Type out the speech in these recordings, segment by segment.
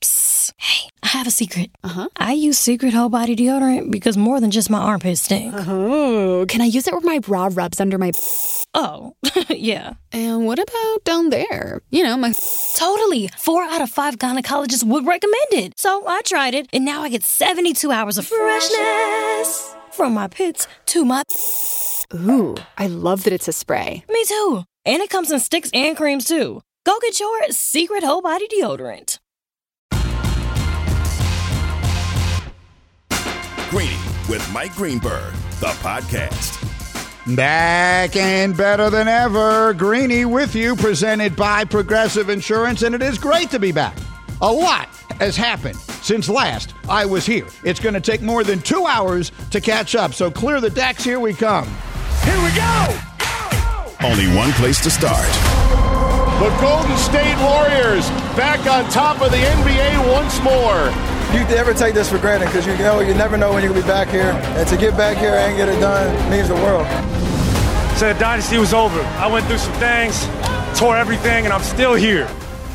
Psst. Hey, I have a secret. Uh-huh. I use Secret Whole Body Deodorant because more than just my armpits stink. Oh, can I use it where my bra rubs under my... Oh, yeah. And what about down there? You know, my... Totally. 4 out of 5 gynecologists would recommend it. So I tried it, and now I get 72 hours of freshness. From my pits to my... Ooh, I love that it's a spray. Me too. And it comes in sticks and creams, too. Go get your Secret Whole Body Deodorant. Greeny with Mike Greenberg, the podcast. Back and better than ever. Greeny with you, presented by Progressive Insurance, and it is great to be back. A lot has happened since last I was here. It's going to take more than 2 hours to catch up, so clear the decks. Here we come. Here we go! Only one place to start. The Golden State Warriors back on top of the NBA once more. You ever take this for granted because you never know when you're going to be back here. And to get back here and get it done means the world. So the dynasty was over. I went through some things, tore everything, and I'm still here.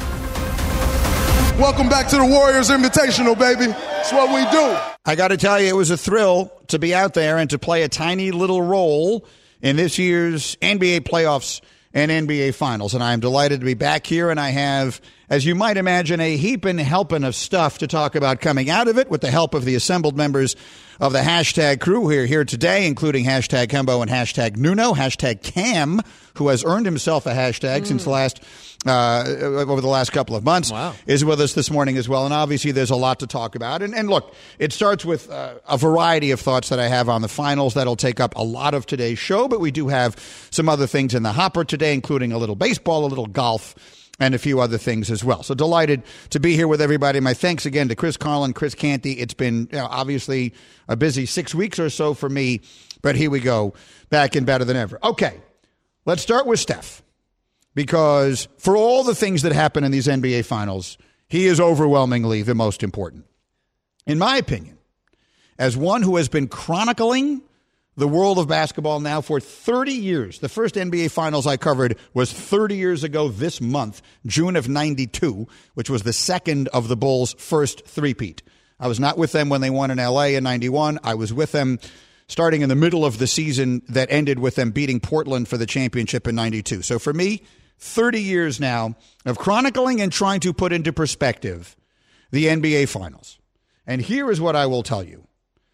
Welcome back to the Warriors Invitational, baby. That's what we do. I got to tell you, it was a thrill to be out there and to play a tiny little role in this year's NBA playoffs and NBA Finals. And I'm delighted to be back here, and I have, as you might imagine, a heaping helping of stuff to talk about coming out of it with the help of the assembled members of the hashtag crew here today, including hashtag Kembo and hashtag Nuno, hashtag Cam, who has earned himself a hashtag since the last over the last couple of months, is with us this morning as well. And obviously there's a lot to talk about. And look, it starts with a variety of thoughts that I have on the finals that'll take up a lot of today's show. But we do have some other things in the hopper today, including a little baseball, a little golf, and a few other things as well. So delighted to be here with everybody. My thanks again to Chris Carlin, Chris Canty. It's been obviously a busy 6 weeks or so for me, but here we go, back and better than ever. Okay, let's start with Steph, because for all the things that happen in these NBA Finals, he is overwhelmingly the most important. In my opinion, as one who has been chronicling the world of basketball now for 30 years. The first NBA Finals I covered was 30 years ago this month, June of 92, which was the second of the Bulls' first three-peat. I was not with them when they won in L.A. in 91. I was with them starting in the middle of the season that ended with them beating Portland for the championship in 92. So for me, 30 years now of chronicling and trying to put into perspective the NBA Finals. And here is what I will tell you.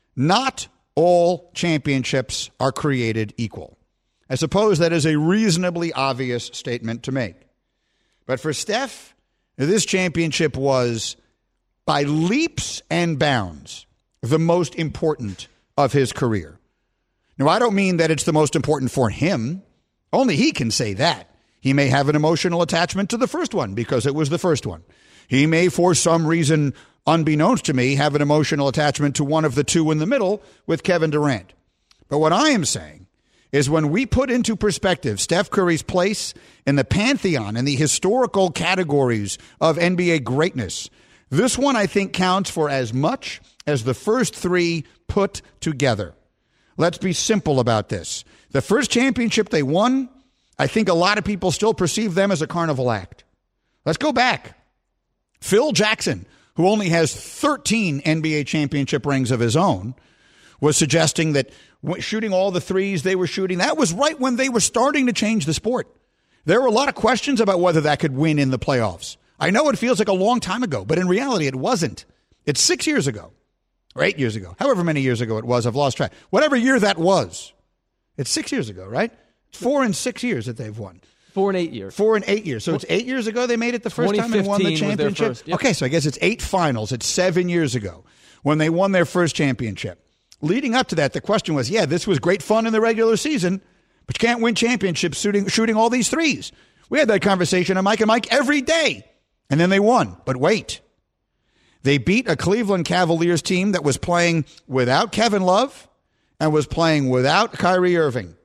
Not all championships are created equal. I suppose that is a reasonably obvious statement to make. But for Steph, this championship was, by leaps and bounds, the most important of his career. Now, I don't mean that it's the most important for him. Only he can say that. He may have an emotional attachment to the first one because it was the first one. He may, for some reason, unbeknownst to me, have an emotional attachment to one of the two in the middle with Kevin Durant. But what I am saying is when we put into perspective Steph Curry's place in the pantheon and the historical categories of NBA greatness, this one I think counts for as much as the first three put together. Let's be simple about this. The first championship they won, I think a lot of people still perceive them as a carnival act. Let's go back. Phil Jackson, who only has 13 NBA championship rings of his own, was suggesting that shooting all the threes they were shooting, that was right when they were starting to change the sport. There were a lot of questions about whether that could win in the playoffs. I know it feels like a long time ago, but in reality it wasn't. It's 6 years ago, or 8 years ago, however many years ago it was, I've lost track. Whatever year that was, it's 6 years ago, right? 4 and 6 years that they've won. 4 and 8 years. 4 and 8 years. So it's 8 years ago they made it the first time and won the championship? Yep. Okay, so I guess it's 8 finals. It's 7 years ago when they won their first championship. Leading up to that, the question was, yeah, this was great fun in the regular season, but you can't win championships shooting all these threes. We had that conversation on Mike and Mike every day. And then they won. But wait. They beat a Cleveland Cavaliers team that was playing without Kevin Love and was playing without Kyrie Irving.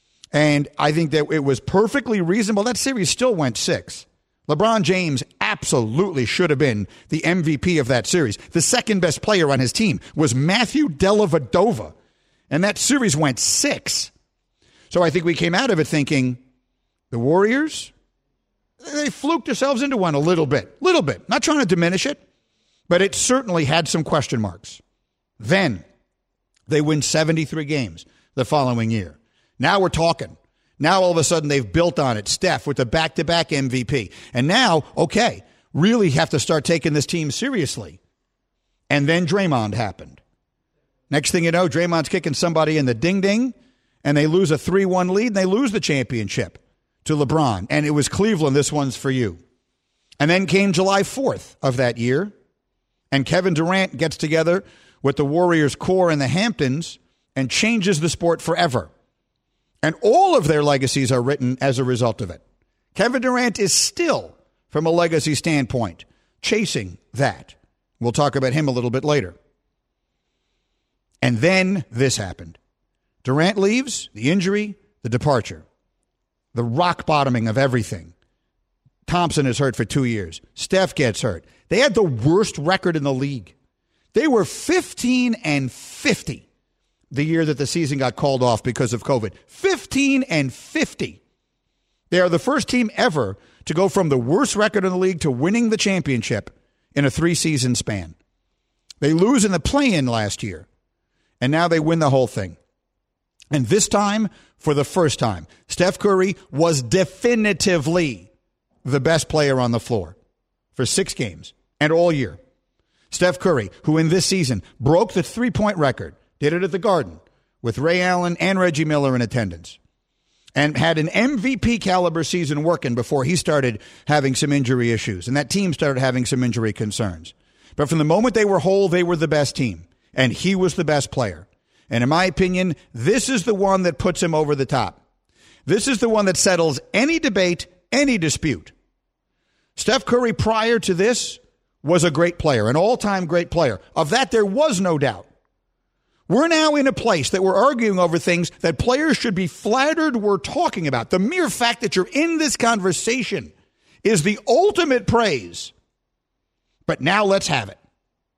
And I think that it was perfectly reasonable. That series still went 6. LeBron James absolutely should have been the MVP of that series. The second best player on his team was Matthew Dellavedova. And that series went 6. So I think we came out of it thinking the Warriors, they fluked themselves into one a little bit. Not trying to diminish it. But it certainly had some question marks. Then they win 73 games the following year. Now we're talking. Now all of a sudden they've built on it. Steph with the back-to-back MVP. And now, okay, really have to start taking this team seriously. And then Draymond happened. Next thing you know, Draymond's kicking somebody in the ding-ding, and they lose a 3-1 lead, and they lose the championship to LeBron. And it was Cleveland, this one's for you. And then came July 4th of that year, and Kevin Durant gets together with the Warriors core in the Hamptons and changes the sport forever. And all of their legacies are written as a result of it. Kevin Durant is still, from a legacy standpoint, chasing that. We'll talk about him a little bit later. And then this happened. Durant leaves, the injury, the departure, the rock bottoming of everything. Thompson is hurt for 2 years. Steph gets hurt. They had the worst record in the league. They were 15-50 the year that the season got called off because of COVID. 15-50. They are the first team ever to go from the worst record in the league to winning the championship in a 3-season span. They lose in the play-in last year, and now they win the whole thing. And this time, for the first time, Steph Curry was definitively the best player on the floor for 6 games and all year. Steph Curry, who in this season broke the three-point record, did it at the Garden with Ray Allen and Reggie Miller in attendance, and had an MVP caliber season working before he started having some injury issues, and that team started having some injury concerns. But from the moment they were whole, they were the best team, and he was the best player. And in my opinion, this is the one that puts him over the top. This is the one that settles any debate, any dispute. Steph Curry, prior to this, was a great player, an all-time great player. Of that, there was no doubt. We're now in a place that we're arguing over things that players should be flattered we're talking about. The mere fact that you're in this conversation is the ultimate praise. But now let's have it.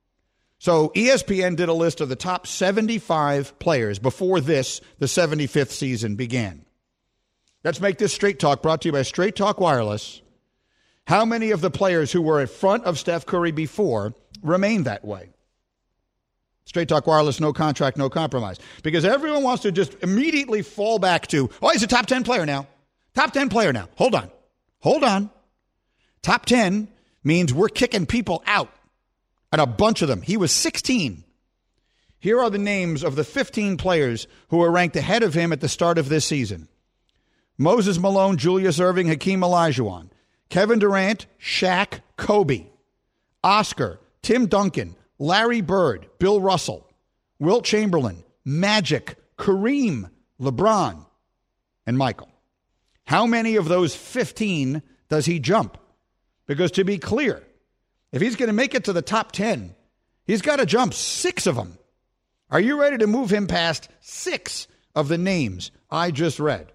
So ESPN did a list of the top 75 players before this, the 75th season, began. Let's make this Straight Talk, brought to you by Straight Talk Wireless. How many of the players who were in front of Steph Curry before remain that way? Straight Talk Wireless, no contract, no compromise. Because everyone wants to just immediately fall back to, oh, he's a top 10 player now. Top 10 player now. Hold on. Top 10 means we're kicking people out. And a bunch of them. He was 16. Here are the names of the 15 players who were ranked ahead of him at the start of this season. Moses Malone, Julius Erving, Hakeem Olajuwon, Kevin Durant, Shaq, Kobe, Oscar, Tim Duncan, Larry Bird, Bill Russell, Wilt Chamberlain, Magic, Kareem, LeBron, and Michael. How many of those 15 does he jump? Because to be clear, if he's going to make it to the top 10, he's got to jump 6 of them. Are you ready to move him past 6 of the names I just read?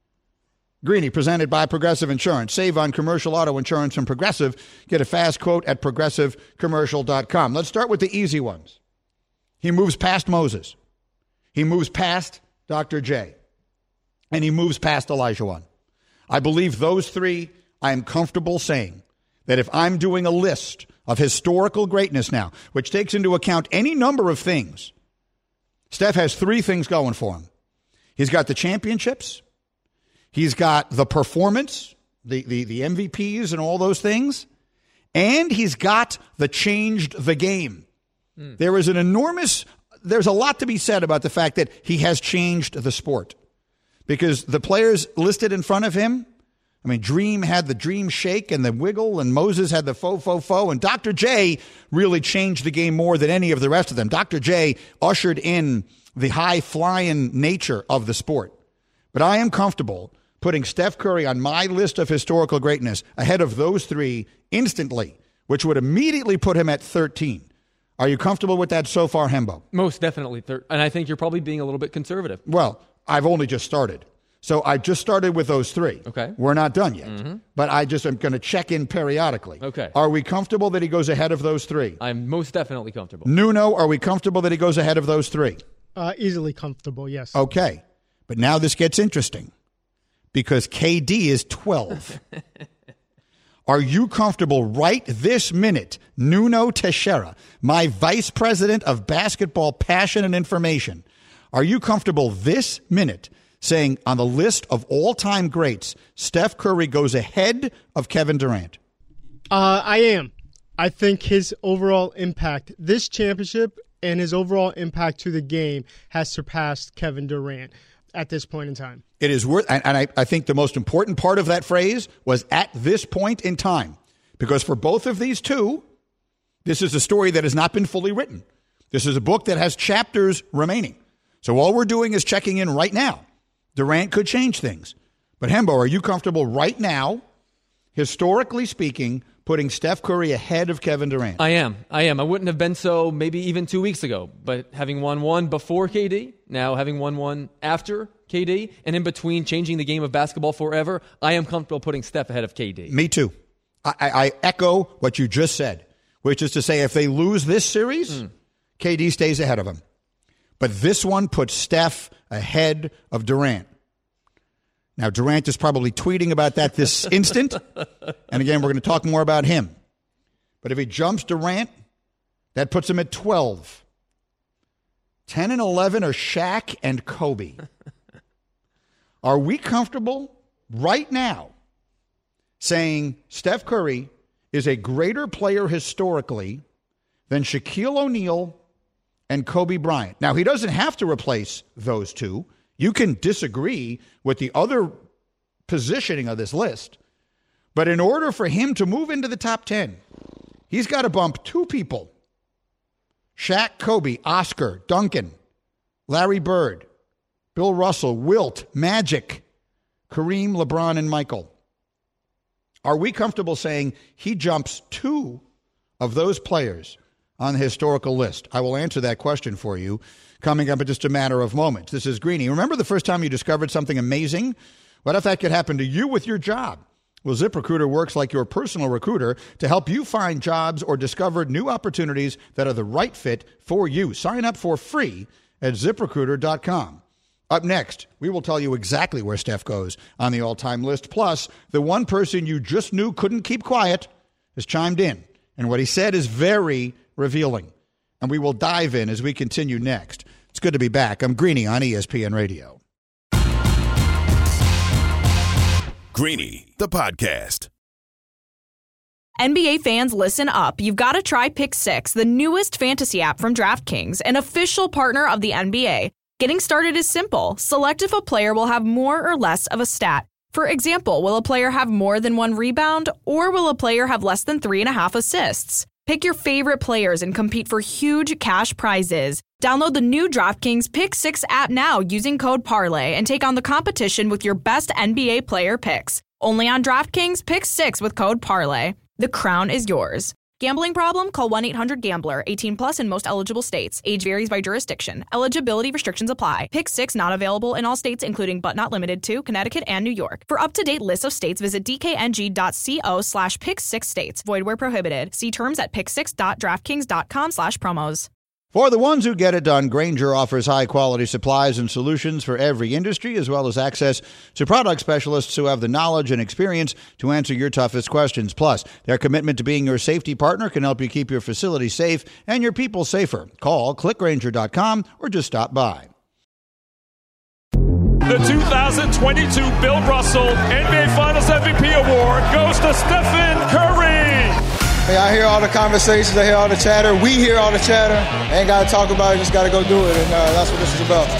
Greeny, presented by Progressive Insurance. Save on commercial auto insurance from Progressive. Get a fast quote at progressivecommercial.com. Let's start with the easy ones. He moves past Moses. He moves past Dr. J. And he moves past Olajuwon. I believe those 3, I am comfortable saying that if I'm doing a list of historical greatness now, which takes into account any number of things, Steph has 3 things going for him. He's got the championships. He's got the performance, the MVPs and all those things. And he's got the changed the game. There's a lot to be said about the fact that he has changed the sport. Because the players listed in front of him, I mean, Dream had the Dream Shake and the Wiggle, and Moses had the Fo, and Dr. J really changed the game more than any of the rest of them. Dr. J ushered in the high-flying nature of the sport. But I am comfortable putting Steph Curry on my list of historical greatness ahead of those 3 instantly, which would immediately put him at 13. Are you comfortable with that so far, Hembo? Most definitely. And I think you're probably being a little bit conservative. Well, I've only just started. So I just started with those 3. Okay. We're not done yet. Mm-hmm. But I just am going to check in periodically. Okay. Are we comfortable that he goes ahead of those 3? I'm most definitely comfortable. Nuno, are we comfortable that he goes ahead of those 3? Easily comfortable, yes. Okay. But now this gets interesting because KD is 12. Are you comfortable right this minute, Nuno Teixeira, my vice president of basketball passion and information, are you comfortable this minute saying on the list of all-time greats, Steph Curry goes ahead of Kevin Durant? I am. I think his overall impact, this championship and his overall impact to the game has surpassed Kevin Durant at this point in time. It is worth, and I think the most important part of that phrase was at this point in time, because for both of these two, this is a story that has not been fully written. This is a book that has chapters remaining. So all we're doing is checking in right now. Durant could change things. But Hembo, are you comfortable right now, historically speaking, putting Steph Curry ahead of Kevin Durant? I am. I wouldn't have been so maybe even 2 weeks ago, but having won one before KD, now having won one after KD, and in between changing the game of basketball forever, I am comfortable putting Steph ahead of KD. Me too. I echo what you just said, which is to say if they lose this series, KD stays ahead of him. But this one puts Steph ahead of Durant. Now, Durant is probably tweeting about that this instant. And again, we're going to talk more about him. But if he jumps Durant, that puts him at 12. 10 and 11 are Shaq and Kobe. Are we comfortable right now saying Steph Curry is a greater player historically than Shaquille O'Neal and Kobe Bryant? Now, he doesn't have to replace those two. You can disagree with the other positioning of this list. But in order for him to move into the top 10, he's got to bump two people. Shaq, Kobe, Oscar, Duncan, Larry Bird, Bill Russell, Wilt, Magic, Kareem, LeBron, and Michael. Are we comfortable saying he jumps two of those players on the historical list? I will answer that question for you coming up in just a matter of moments. This is Greeny. Remember the first time you discovered something amazing? What if that could happen to you with your job? Well, ZipRecruiter works like your personal recruiter to help you find jobs or discover new opportunities that are the right fit for you. Sign up for free at ZipRecruiter.com. Up next, we will tell you exactly where Steph goes on the all-time list. Plus, the one person you just knew couldn't keep quiet has chimed in. And what he said is very revealing. And we will dive in as we continue next. It's good to be back. I'm Greeny on ESPN Radio. Greeny, the podcast. NBA fans, listen up. You've got to try Pick 6, the newest fantasy app from DraftKings, an official partner of the NBA. Getting started is simple. Select if a player will have more or less of a stat. For example, will a player have more than one rebound, or will a player have less than 3.5 assists? Pick your favorite players and compete for huge cash prizes. Download the new DraftKings Pick 6 app now using code Parlay and take on the competition with your best NBA player picks. Only on DraftKings Pick 6 with code Parlay. The crown is yours. Gambling problem? Call 1-800-GAMBLER. 18 plus in most eligible states. Age varies by jurisdiction. Eligibility restrictions apply. Pick 6 not available in all states, including but not limited to Connecticut and New York. For up-to-date lists of states, visit dkng.co/pick6states. Void where prohibited. See terms at pick6.draftkings.com/promos. For the ones who get it done, Grainger offers high-quality supplies and solutions for every industry, as well as access to product specialists who have the knowledge and experience to answer your toughest questions. Plus, their commitment to being your safety partner can help you keep your facility safe and your people safer. Call, clickgrainger.com, or just stop by. The 2022 Bill Russell NBA Finals MVP Award goes to Stephen Curry. Hey, I hear all the conversations, I hear all the chatter. We hear all the chatter. Ain't got to talk about it, just got to go do it. And that's what this is about.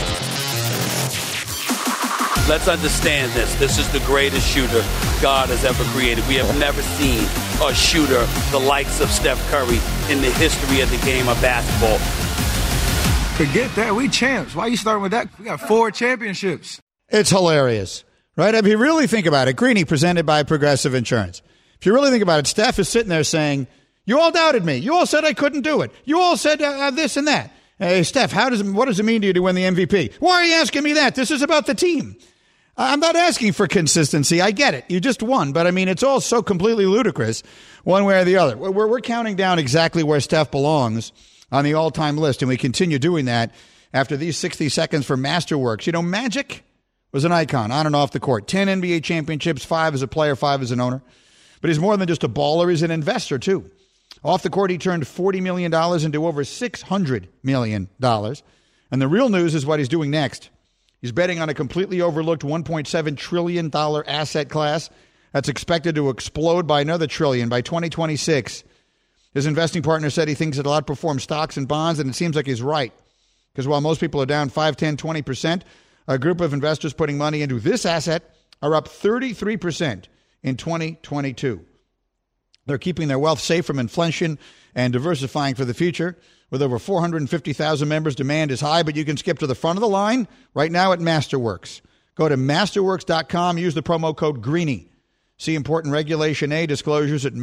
Let's understand this. This is the greatest shooter God has ever created. We have never seen a shooter the likes of Steph Curry in the history of the game of basketball. Forget that. We champs. Why are you starting with that? We got 4 championships. It's hilarious, right? If you really think about it, Greeny presented by Progressive Insurance. If you really think about it, Steph is sitting there saying, you all doubted me. You all said I couldn't do it. You all said this and that. Hey, Steph, what does it mean to you to win the MVP? Why are you asking me that? This is about the team. I'm not asking for consistency. I get it. You just won. But, I mean, it's all so completely ludicrous one way or the other. We're counting down exactly where Steph belongs on the all-time list, and we continue doing that after these 60 seconds for Masterworks. You know, Magic was an icon on and off the court. 10 NBA championships, 5 as a player, 5 as an owner. But he's more than just a baller. He's an investor, too. Off the court, he turned $40 million into over $600 million. And the real news is what he's doing next. He's betting on a completely overlooked $1.7 trillion asset class that's expected to explode by another trillion by 2026. His investing partner said he thinks it'll outperform stocks and bonds, and it seems like he's right. Because while most people are down 5, 10, 20%, a group of investors putting money into this asset are up 33% in 2022. They're keeping their wealth safe from inflation and diversifying for the future. With over 450,000 members, demand is high, but you can skip to the front of the line right now at Masterworks. Go to masterworks.com, use the promo code Greeny. See important Regulation A disclosures at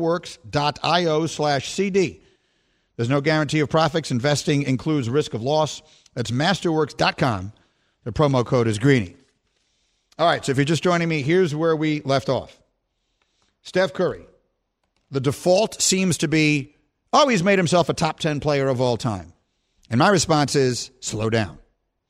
masterworks.io/CD. There's no guarantee of profits. Investing includes risk of loss. That's masterworks.com. The promo code is Greeny. All right, so if you're just joining me, here's where we left off. Steph Curry. The default seems to be, he's made himself a top 10 player of all time. And my response is, slow down.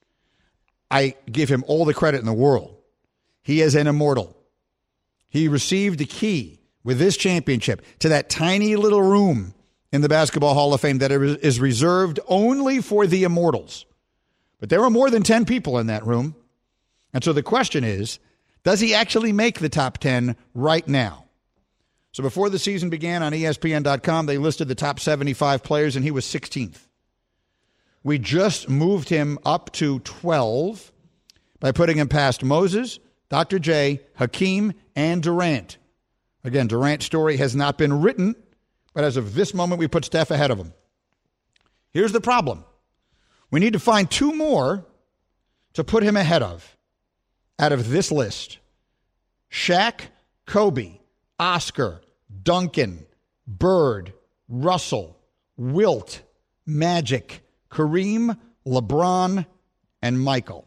I give him all the credit in the world. He is an immortal. He received the key with this championship to that tiny little room in the Basketball Hall of Fame that is reserved only for the immortals. But there are more than 10 people in that room. And so the question is, does he actually make the top 10 right now? So before the season began on ESPN.com, they listed the top 75 players, and he was 16th. We just moved him up to 12 by putting him past Moses, Dr. J, Hakeem, and Durant. Again, Durant's story has not been written, but as of this moment, we put Steph ahead of him. Here's the problem. We need to find 2 more to put him ahead of out of this list. Shaq, Kobe, Oscar, Duncan, Bird, Russell, Wilt, Magic, Kareem, LeBron, and Michael.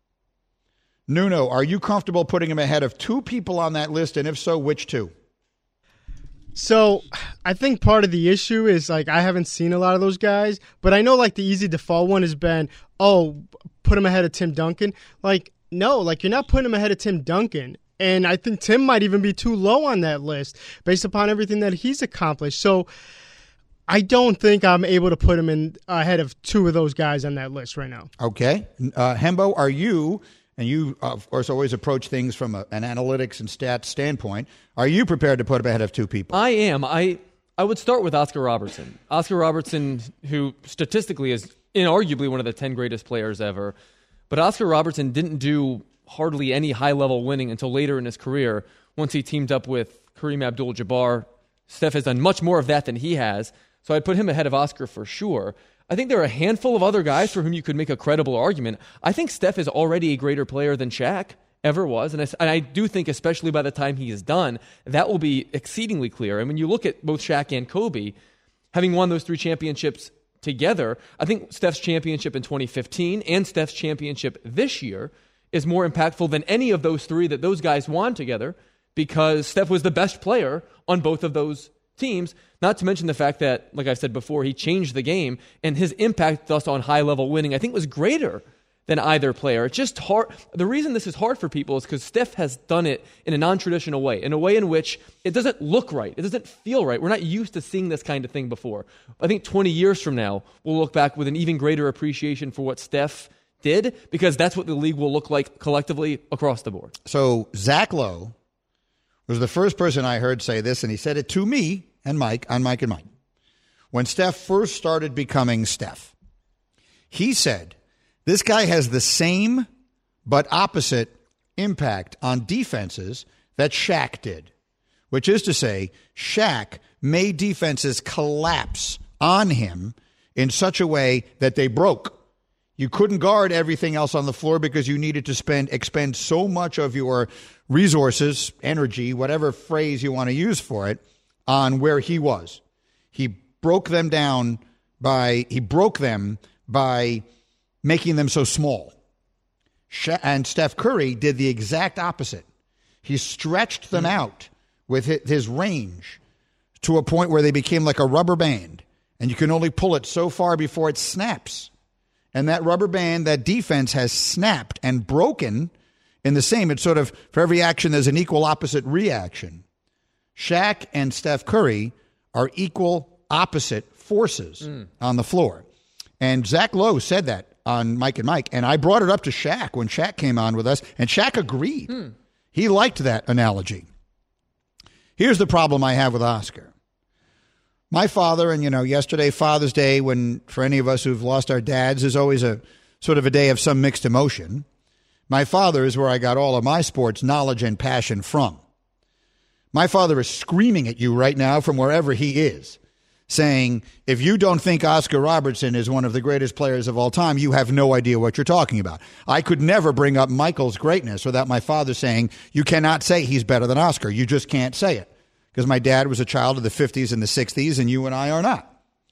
Nuno, are you comfortable putting him ahead of 2 people on that list? And if so, which 2? So I think part of the issue is, I haven't seen a lot of those guys, but I know, the easy default one has been, put him ahead of Tim Duncan. No, you're not putting him ahead of Tim Duncan. And I think Tim might even be too low on that list based upon everything that he's accomplished. So I don't think I'm able to put him in ahead of 2 of those guys on that list right now. Okay. Hembo, are you, and you, of course, always approach things from an analytics and stats standpoint, are you prepared to put him ahead of 2 people? I am. I would start with Oscar Robertson. Oscar Robertson, who statistically is inarguably one of the 10 greatest players ever. But Oscar Robertson didn't do hardly any high-level winning until later in his career once he teamed up with Kareem Abdul-Jabbar. Steph has done much more of that than he has, so I'd put him ahead of Oscar for sure. I think there are a handful of other guys for whom you could make a credible argument. I think Steph is already a greater player than Shaq ever was, and I do think especially by the time he is done, that will be exceedingly clear. And when you look at both Shaq and Kobe, having won those 3 championships together, I think Steph's championship in 2015 and Steph's championship this year is more impactful than any of those 3 that those guys won together, because Steph was the best player on both of those teams, not to mention the fact that, like I said before, he changed the game, and his impact thus on high-level winning, I think, was greater than either player. It's just hard. The reason this is hard for people is because Steph has done it in a non-traditional way, in a way in which it doesn't look right. It doesn't feel right. We're not used to seeing this kind of thing before. I think 20 years from now, we'll look back with an even greater appreciation for what Steph did, because that's what the league will look like collectively across the board. So Zach Lowe was the first person I heard say this, and he said it to me and Mike on Mike and Mike. When Steph first started becoming Steph, he said, this guy has the same but opposite impact on defenses that Shaq did, which is to say, Shaq made defenses collapse on him in such a way that they broke. You couldn't guard everything else on the floor because you needed to expend so much of your resources, energy, whatever phrase you want to use for it, on where he was. He broke them by making them so small. And Steph Curry did the exact opposite. He stretched them out with his range to a point where they became like a rubber band, and you can only pull it so far before it snaps. And that rubber band, that defense has snapped and broken in the same. It's sort of, for every action, there's an equal opposite reaction. Shaq and Steph Curry are equal opposite forces on the floor. And Zach Lowe said that on Mike and Mike, and I brought it up to Shaq when Shaq came on with us, and Shaq agreed. He liked that analogy. Here's the problem I have with Oscar. My father, and yesterday, Father's Day, when for any of us who've lost our dads, is always a sort of a day of some mixed emotion. My father is where I got all of my sports knowledge and passion from. My father is screaming at you right now from wherever he is, saying, if you don't think Oscar Robertson is one of the greatest players of all time, you have no idea what you're talking about. I could never bring up Michael's greatness without my father saying, you cannot say he's better than Oscar. You just can't say it. Because my dad was a child of the 50s and the 60s, and you and I are not.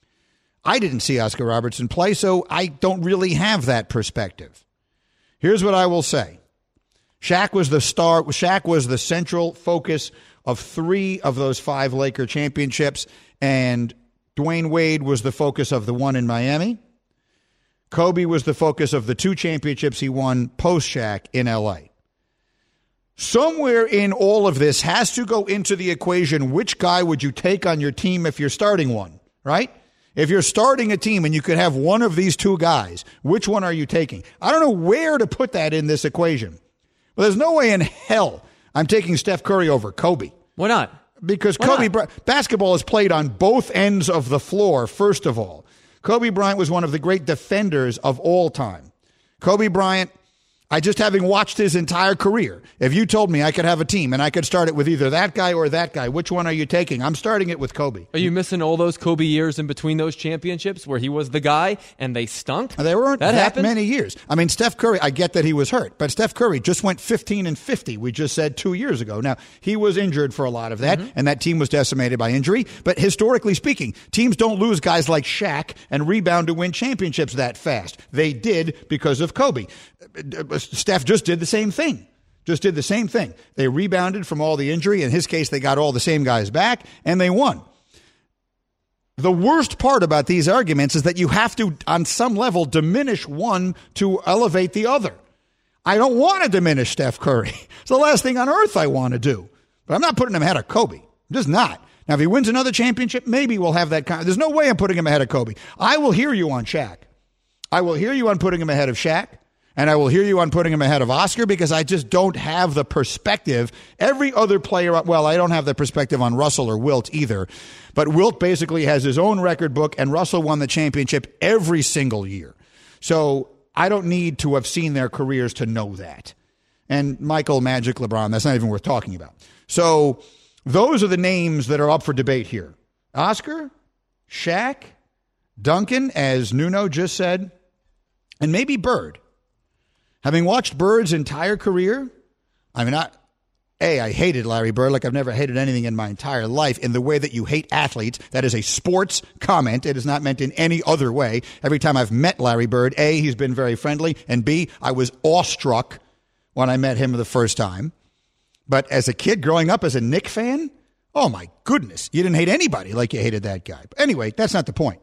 I didn't see Oscar Robertson play, so I don't really have that perspective. Here's what I will say. Shaq was the star. Shaq was the central focus of 3 of those 5 Laker championships, and Dwayne Wade was the focus of the one in Miami. Kobe was the focus of the 2 championships he won post-Shaq in L.A. Somewhere in all of this has to go into the equation, which guy would you take on your team if you're starting one, right? If you're starting a team and you could have one of these 2 guys, which one are you taking? I don't know where to put that in this equation. But there's no way in hell I'm taking Steph Curry over Kobe. Why not? Because basketball is played on both ends of the floor, first of all. Kobe Bryant was one of the great defenders of all time. Kobe Bryant, just having watched his entire career, if you told me I could have a team and I could start it with either that guy or that guy, which one are you taking? I'm starting it with Kobe. Are you missing all those Kobe years in between those championships where he was the guy and they stunk? There weren't that many years. I mean, Steph Curry, I get that he was hurt, but Steph Curry just went 15-50, we just said 2 years ago. Now, he was injured for a lot of that, and that team was decimated by injury. But historically speaking, teams don't lose guys like Shaq and rebound to win championships that fast. They did because of Kobe. Steph just did the same thing. They rebounded from all the injury. In his case, they got all the same guys back, and they won. The worst part about these arguments is that you have to, on some level, diminish one to elevate the other. I don't want to diminish Steph Curry. It's the last thing on earth I want to do. But I'm not putting him ahead of Kobe. I'm just not. Now, if he wins another championship, maybe we'll have that. There's no way I'm putting him ahead of Kobe. I will hear you on Shaq. I will hear you on putting him ahead of Shaq. And I will hear you on putting him ahead of Oscar because I just don't have the perspective. Every other player, well, I don't have the perspective on Russell or Wilt either. But Wilt basically has his own record book, and Russell won the championship every single year. So I don't need to have seen their careers to know that. And Michael, Magic, LeBron, that's not even worth talking about. So those are the names that are up for debate here. Oscar, Shaq, Duncan, as Nuno just said, and maybe Bird. Having watched Bird's entire career, I hated Larry Bird like I've never hated anything in my entire life in the way that you hate athletes. That is a sports comment. It is not meant in any other way. Every time I've met Larry Bird, A, he's been very friendly, and B, I was awestruck when I met him the first time. But as a kid growing up as a Knick fan, oh my goodness, you didn't hate anybody like you hated that guy. But anyway, that's not the point.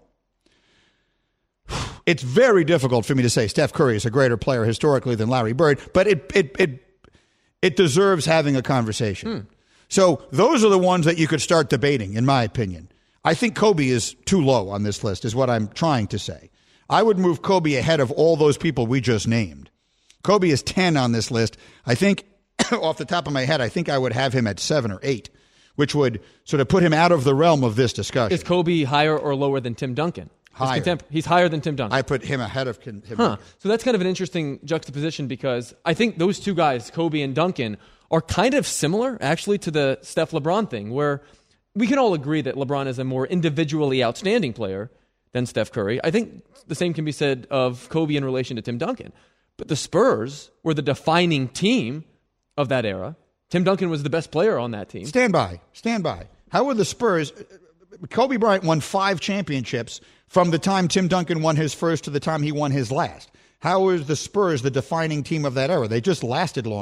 It's very difficult for me to say Steph Curry is a greater player historically than Larry Bird, but it deserves having a conversation. So those are the ones that you could start debating, in my opinion. I think Kobe is too low on this list, is what I'm trying to say. I would move Kobe ahead of all those people we just named. Kobe is 10 on this list. I think, off the top of my head, I think I would have him at 7 or 8, which would sort of put him out of the realm of this discussion. Is Kobe higher or lower than Tim Duncan? Higher. He's higher than Tim Duncan. I put him ahead of Tim Duncan. So that's kind of an interesting juxtaposition because I think those two guys, Kobe and Duncan, are kind of similar, actually, to the Steph-LeBron thing, where we can all agree that LeBron is a more individually outstanding player than Steph Curry. I think the same can be said of Kobe in relation to Tim Duncan. But the Spurs were the defining team of that era. Tim Duncan was the best player on that team. Stand by. How were the Spurs... Kobe Bryant won 5 championships from the time Tim Duncan won his first to the time he won his last. How was the Spurs the defining team of that era? They just lasted longer.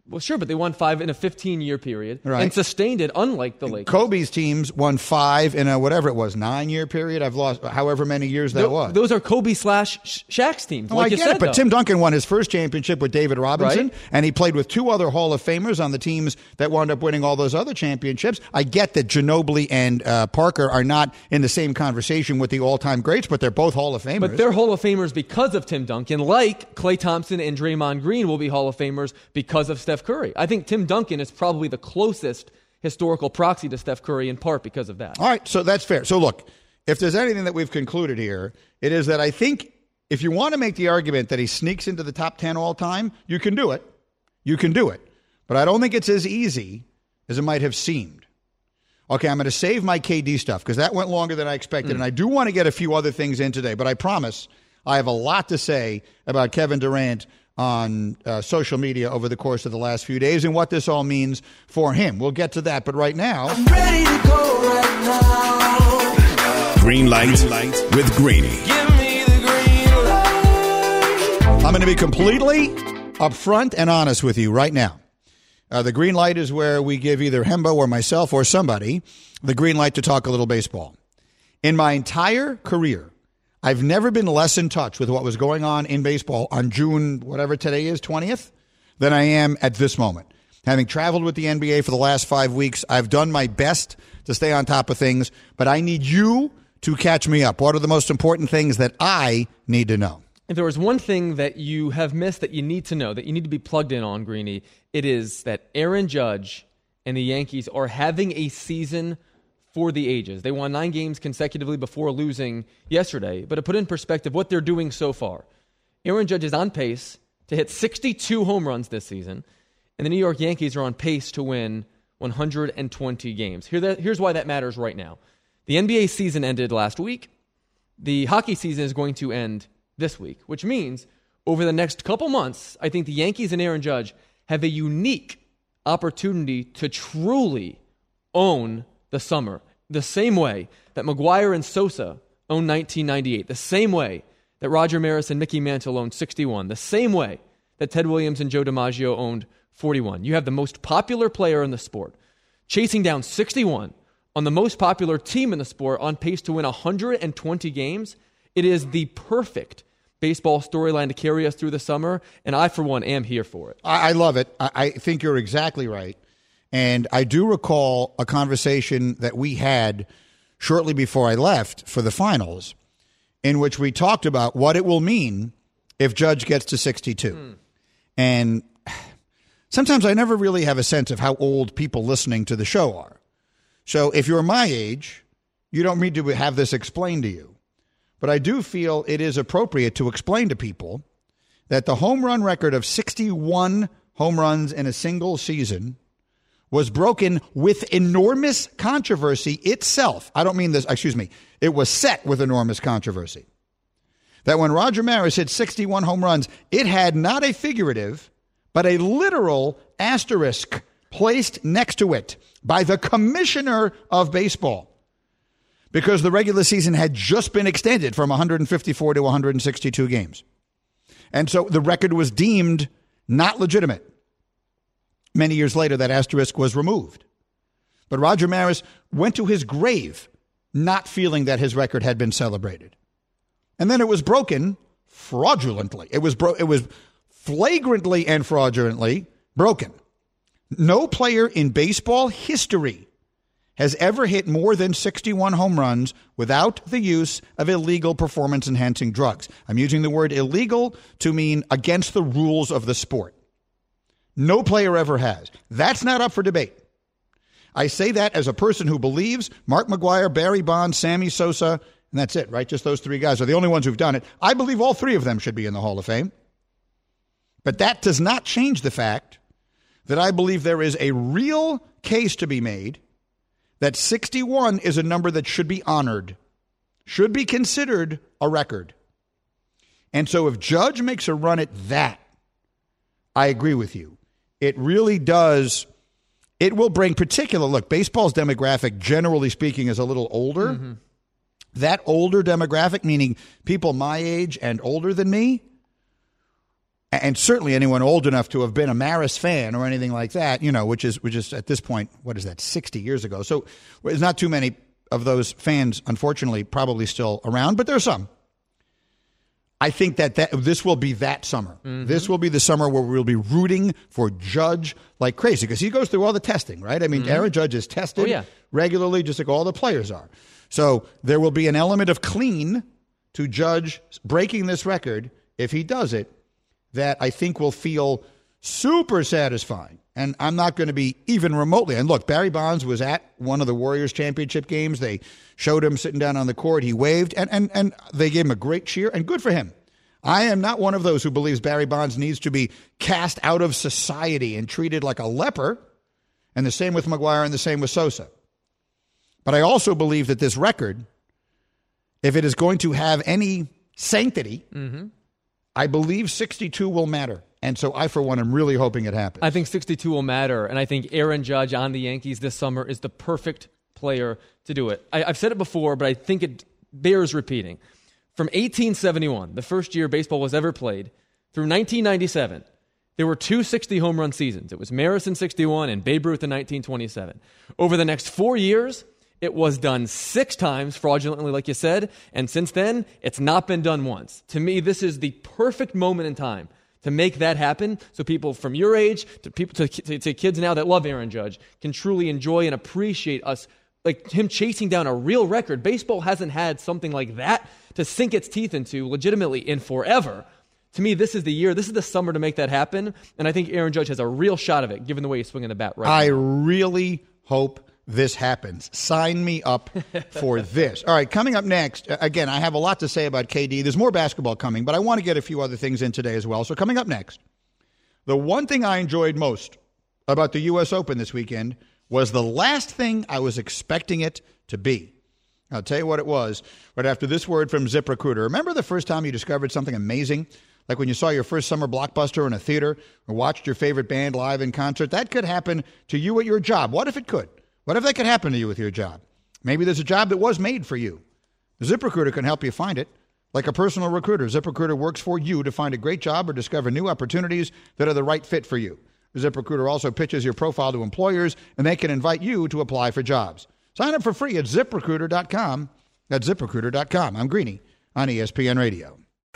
Well, sure, but they won 5 in a 15-year period and sustained it, unlike the Lakers. Kobe's teams won 5 in a whatever it was, 9-year period. I've lost however many years that was. Those are Kobe / Shaq's teams. Oh, I get it, but Tim Duncan won his first championship with David Robinson, and he played with 2 other Hall of Famers on the teams that wound up winning all those other championships. I get that Ginobili and Parker are not in the same conversation with the all-time greats, but they're both Hall of Famers. But they're Hall of Famers because of Tim Duncan, like Klay Thompson and Draymond Green will be Hall of Famers because of Steph Curry. I think Tim Duncan is probably the closest historical proxy to Steph Curry in part because of that. All right, so that's fair. So look, if there's anything that we've concluded here, it is that I think if you want to make the argument that he sneaks into the top 10 all time, you can do it. You can do it. But I don't think it's as easy as it might have seemed. Okay, I'm going to save my KD stuff because that went longer than I expected, and I do want to get a few other things in today, but I promise I have a lot to say about Kevin Durant on social media over the course of the last few days and what this all means for him. We'll get to that, but right now, I'm ready to go right now. Green light with Greeny. Give me the green light. I'm going to be completely upfront and honest with you right now. The green light is where we give either Hembo or myself or somebody the green light to talk a little baseball. In my entire career, I've never been less in touch with what was going on in baseball on June, whatever today is, 20th, than I am at this moment. Having traveled with the NBA for the last 5 weeks, I've done my best to stay on top of things, but I need you to catch me up. What are the most important things that I need to know? If there was one thing that you have missed that you need to know, that you need to be plugged in on, Greeny, it is that Aaron Judge and the Yankees are having a season for the ages. They won 9 games consecutively before losing yesterday. But to put in perspective what they're doing so far, Aaron Judge is on pace to hit 62 home runs this season, and the New York Yankees are on pace to win 120 games. Here's why that matters right now. The NBA season ended last week. The hockey season is going to end this week, which means over the next couple months, I think the Yankees and Aaron Judge have a unique opportunity to truly own the summer, the same way that McGwire and Sosa owned 1998, the same way that Roger Maris and Mickey Mantle owned 61, the same way that Ted Williams and Joe DiMaggio owned 41. You have the most popular player in the sport chasing down 61 on the most popular team in the sport on pace to win 120 games. It is the perfect baseball storyline to carry us through the summer, and I, for one, am here for it. I love it. I think you're exactly right. And I do recall a conversation that we had shortly before I left for the finals in which we talked about what it will mean if Judge gets to 62. And sometimes I never really have a sense of how old people listening to the show are. So if you're my age, you don't need to have this explained to you. But I do feel it is appropriate to explain to people that the home run record of 61 home runs in a single season was broken with enormous controversy itself. I don't mean this, excuse me. It was set with enormous controversy. That when Roger Maris hit 61 home runs, it had not a figurative, but a literal asterisk placed next to it by the commissioner of baseball, because the regular season had just been extended from 154 to 162 games. And so the record was deemed not legitimate. Many years later, that asterisk was removed. But Roger Maris went to his grave not feeling that his record had been celebrated. And then it was broken fraudulently. It was flagrantly and fraudulently broken. No player in baseball history has ever hit more than 61 home runs without the use of illegal performance-enhancing drugs. I'm using the word illegal to mean against the rules of the sport. No player ever has. That's not up for debate. I say that as a person who believes Mark McGwire, Barry Bonds, Sammy Sosa, and that's it, right? Just those 3 guys are the only ones who've done it. I believe all 3 of them should be in the Hall of Fame. But that does not change the fact that I believe there is a real case to be made that 61 is a number that should be honored, should be considered a record. And so if Judge makes a run at that, I agree with you. It really does. It will bring particular, look, baseball's demographic, generally speaking, is a little older. Mm-hmm. That older demographic, meaning people my age and older than me, and certainly anyone old enough to have been a Maris fan or anything like that, which is at this point, what is that, 60 years ago. So there's not too many of those fans, unfortunately, probably still around, but there's some. I think that this will be that summer. Mm-hmm. This will be the summer where we'll be rooting for Judge like crazy because he goes through all the testing, right? I mean, Aaron Judge is tested regularly, just like all the players are. So there will be an element of clean to Judge breaking this record, if he does it, that I think will feel super satisfying. And I'm not going to be even remotely. And look, Barry Bonds was at one of the Warriors championship games. They showed him sitting down on the court. He waved, and they gave him a great cheer, and good for him. I am not one of those who believes Barry Bonds needs to be cast out of society and treated like a leper, and the same with McGwire and the same with Sosa. But I also believe that this record, if it is going to have any sanctity, I believe 62 will matter. And so I, for one, am really hoping it happens. I think 62 will matter, and I think Aaron Judge on the Yankees this summer is the perfect player to do it. I've said it before, but I think it bears repeating. From 1871, the first year baseball was ever played, through 1997, there were 2 60-home run seasons. It was Maris in 61 and Babe Ruth in 1927. Over the next 4 years, it was done 6 times, fraudulently, like you said, and since then, it's not been done once. To me, this is the perfect moment in time to make that happen, so people from your age to people to kids now that love Aaron Judge can truly enjoy and appreciate us, like him chasing down a real record. Baseball hasn't had something like that to sink its teeth into legitimately in forever. To me, this is the year, this is the summer to make that happen, and I think Aaron Judge has a real shot of it, given the way he's swinging the bat right now. I really hope this happens. Sign me up for this. All right, coming up next, again, I have a lot to say about KD. There's more basketball coming, but I want to get a few other things in today as well. So coming up next, the one thing I enjoyed most about the U.S. Open this weekend was the last thing I was expecting it to be. I'll tell you what it was right after this word from ZipRecruiter. Remember the first time you discovered something amazing? Like when you saw your first summer blockbuster in a theater or watched your favorite band live in concert? That could happen to you at your job. What if it could? What if that could happen to you with your job? Maybe there's a job that was made for you. ZipRecruiter can help you find it. Like a personal recruiter, ZipRecruiter works for you to find a great job or discover new opportunities that are the right fit for you. ZipRecruiter also pitches your profile to employers, and they can invite you to apply for jobs. Sign up for free at ZipRecruiter.com. That's ZipRecruiter.com. I'm Greeny on ESPN Radio.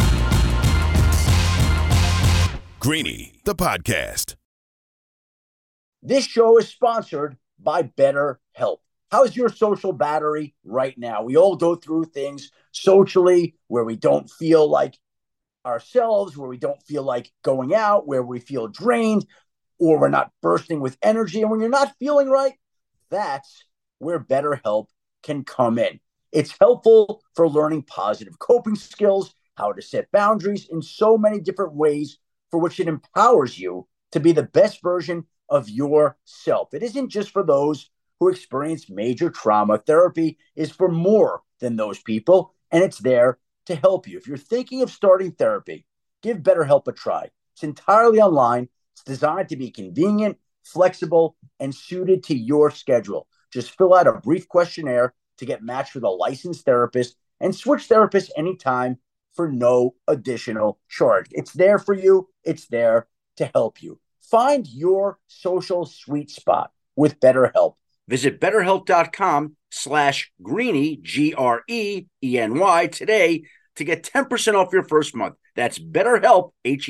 Greeny, the podcast. This show is sponsored by BetterHelp. How's your social battery right now? We all go through things socially where we don't feel like ourselves, where we don't feel like going out, where we feel drained, or we're not bursting with energy. And when you're not feeling right, that's where BetterHelp can come in. It's helpful for learning positive coping skills, how to set boundaries in so many different ways, for which it empowers you to be the best version of yourself. It isn't just for those who experience major trauma. Therapy is for more than those people, and it's there to help you. If you're thinking of starting therapy, give BetterHelp a try. It's entirely online. It's designed to be convenient, flexible, and suited to your schedule. Just fill out a brief questionnaire to get matched with a licensed therapist and switch therapists anytime for no additional charge. It's there for you. It's there to help you. Find your social sweet spot with BetterHelp. Visit BetterHelp.com/Greeny, GREENY today to get 10% off your first month. That's BetterHelp,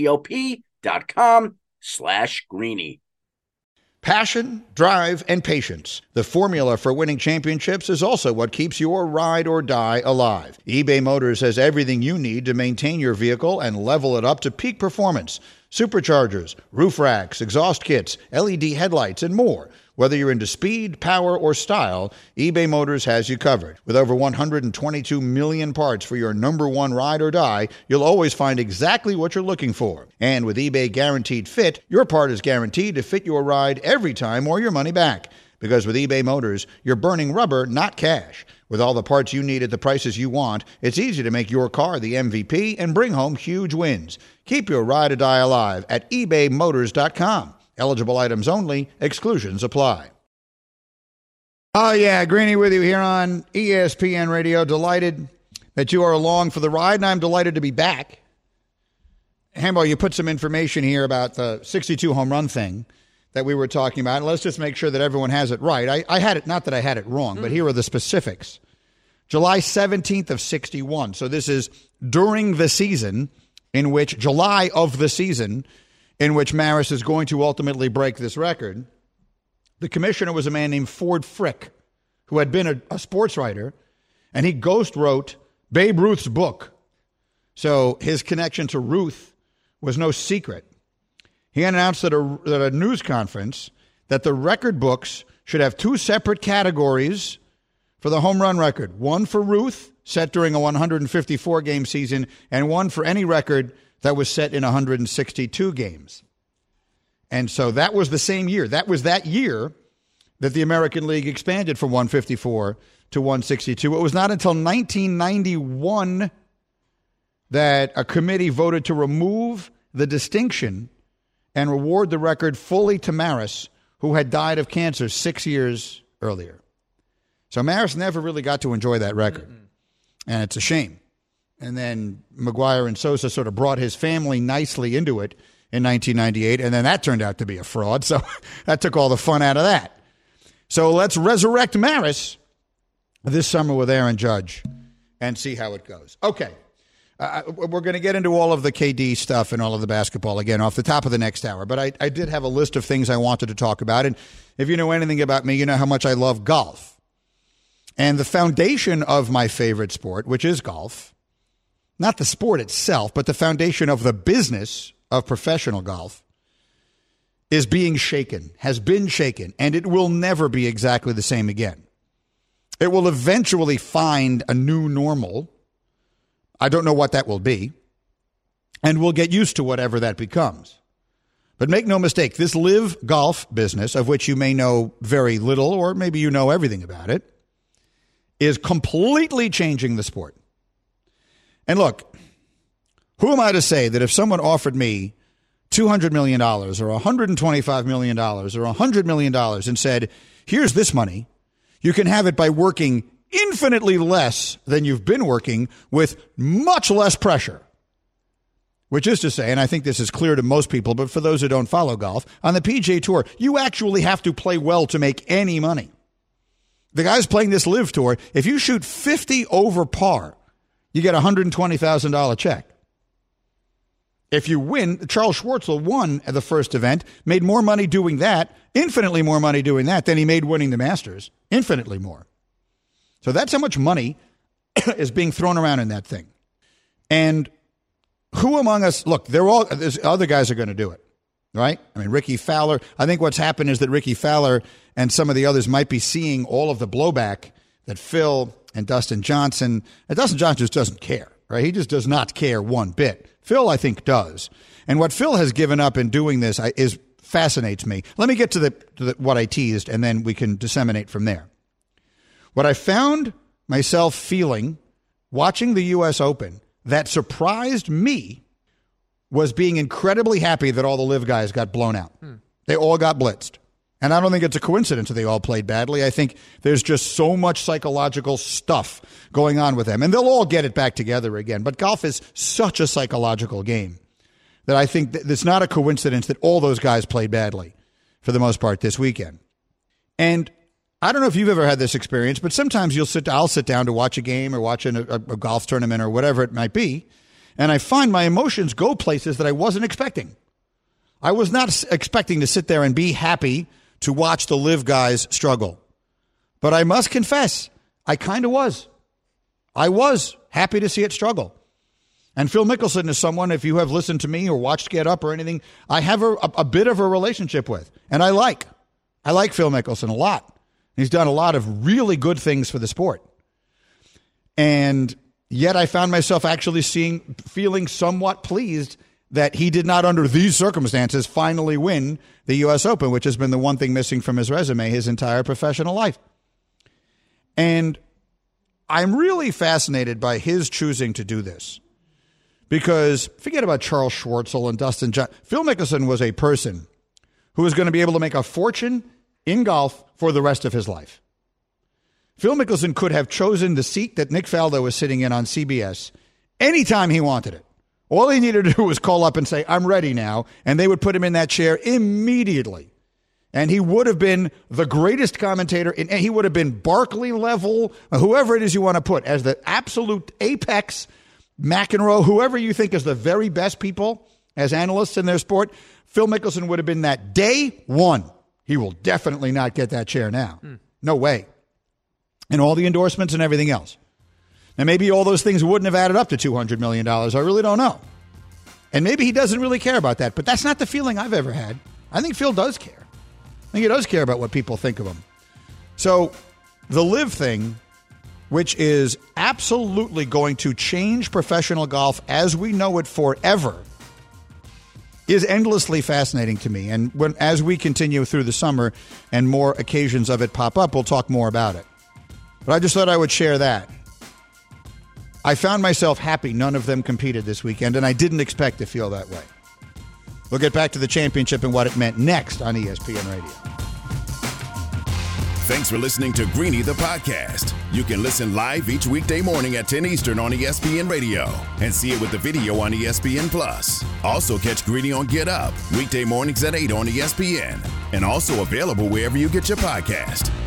HELP.com/Greeny. Passion, drive, and patience. The formula for winning championships is also what keeps your ride or die alive. eBay Motors has everything you need to maintain your vehicle and level it up to peak performance. Superchargers, roof racks, exhaust kits, LED headlights, and more. Whether you're into speed, power, or style, eBay Motors has you covered. With over 122 million parts for your number one ride or die, you'll always find exactly what you're looking for. And with eBay Guaranteed Fit, your part is guaranteed to fit your ride every time or your money back. Because with eBay Motors, you're burning rubber, not cash. With all the parts you need at the prices you want, it's easy to make your car the MVP and bring home huge wins. Keep your ride or die alive at ebaymotors.com. Eligible items only. Exclusions apply. Oh, yeah. Greeny with you here on ESPN Radio. Delighted that you are along for the ride, and I'm delighted to be back. Hambo, you put some information here about the 62 home run thing that we were talking about. And let's just make sure that everyone has it right. I had it, not that I had it wrong, but here are the specifics. July 17th of 61. So this is during the season in which, July of the season in which Maris is going to ultimately break this record. The commissioner was a man named Ford Frick, who had been a sports writer, and he ghost wrote Babe Ruth's book. So his connection to Ruth was no secret. He announced at a news conference that the record books should have two separate categories for the home run record. One for Ruth, set during a 154-game season, and one for any record that was set in 162 games. And so that was the same year. That was that year that the American League expanded from 154 to 162. It was not until 1991 that a committee voted to remove the distinction and reward the record fully to Maris, who had died of cancer 6 years earlier. So Maris never really got to enjoy that record, and it's a shame. And then McGwire and Sosa sort of brought his family nicely into it in 1998, and then that turned out to be a fraud, so that took all the fun out of that. So let's resurrect Maris this summer with Aaron Judge and see how it goes. Okay. We're going to get into all of the KD stuff and all of the basketball again off the top of the next hour. But I did have a list of things I wanted to talk about. And if you know anything about me, you know how much I love golf. And the foundation of my favorite sport, which is golf, not the sport itself, but the foundation of the business of professional golf, is being shaken, has been shaken, and it will never be exactly the same again. It will eventually find a new normal. I don't know what that will be, and we'll get used to whatever that becomes. But make no mistake, this live golf business, of which you may know very little, or maybe you know everything about it, is completely changing the sport. And look, who am I to say that if someone offered me $200 million or $125 million or $100 million and said, here's this money, you can have it by working infinitely less than you've been working with much less pressure. Which is to say, and I think this is clear to most people, but for those who don't follow golf, on the PGA Tour, you actually have to play well to make any money. The guys playing this live tour, if you shoot 50 over par, you get a $120,000 check. If you win, Charles Schwartzel won at the first event, made more money doing that, infinitely more money doing that than he made winning the Masters, infinitely more. So that's how much money is being thrown around in that thing. And who among us, look, other guys are going to do it, right? I mean, Ricky Fowler, I think what's happened is that Ricky Fowler and some of the others might be seeing all of the blowback that Phil and Dustin Johnson just doesn't care, right? He just does not care one bit. Phil, I think, does. And what Phil has given up in doing this fascinates me. Let me get to what I teased, and then we can disseminate from there. What I found myself feeling watching the U.S. Open that surprised me was being incredibly happy that all the live guys got blown out. They all got blitzed. And I don't think it's a coincidence that they all played badly. I think there's just so much psychological stuff going on with them. And they'll all get it back together again. But golf is such a psychological game that I think it's not a coincidence that all those guys played badly for the most part this weekend. And I don't know if you've ever had this experience, but sometimes I'll sit down to watch a game or watch a golf tournament or whatever it might be, and I find my emotions go places that I wasn't expecting. I was not expecting to sit there and be happy to watch the live guys struggle. But I must confess, I kind of was. I was happy to see it struggle. And Phil Mickelson is someone, if you have listened to me or watched Get Up or anything, I have a bit of a relationship with. And I like Phil Mickelson a lot. He's done a lot of really good things for the sport. And yet I found myself actually feeling somewhat pleased that he did not, under these circumstances, finally win the U.S. Open, which has been the one thing missing from his resume his entire professional life. And I'm really fascinated by his choosing to do this. Because forget about Charles Schwartzel and Dustin Johnson. Phil Mickelson was a person who was going to be able to make a fortune in golf for the rest of his life. Phil Mickelson could have chosen the seat that Nick Faldo was sitting in on CBS anytime he wanted it, All he needed to do was call up and say, I'm ready now, and they would put him in that chair immediately. And he would have been the greatest commentator, and he would have been Barkley level, whoever it is you want to put, as the absolute apex, McEnroe, whoever you think is the very best people as analysts in their sport. Phil Mickelson would have been that day one. He will definitely not get that chair now. No way. And all the endorsements and everything else. Now, maybe all those things wouldn't have added up to $200 million. I really don't know. And maybe he doesn't really care about that, but that's not the feeling I've ever had. I think Phil does care. I think he does care about what people think of him. So the LIV thing, which is absolutely going to change professional golf as we know it forever, is endlessly fascinating to me. And as we continue through the summer and more occasions of it pop up, we'll talk more about it. But I just thought I would share that. I found myself happy none of them competed this weekend, and I didn't expect to feel that way. We'll get back to the championship and what it meant next on ESPN Radio. Thanks for listening to Greeny the podcast. You can listen live each weekday morning at 10 Eastern on ESPN Radio and see it with the video on ESPN Plus. Also catch Greeny on Get Up weekday mornings at 8 on ESPN and also available wherever you get your podcast.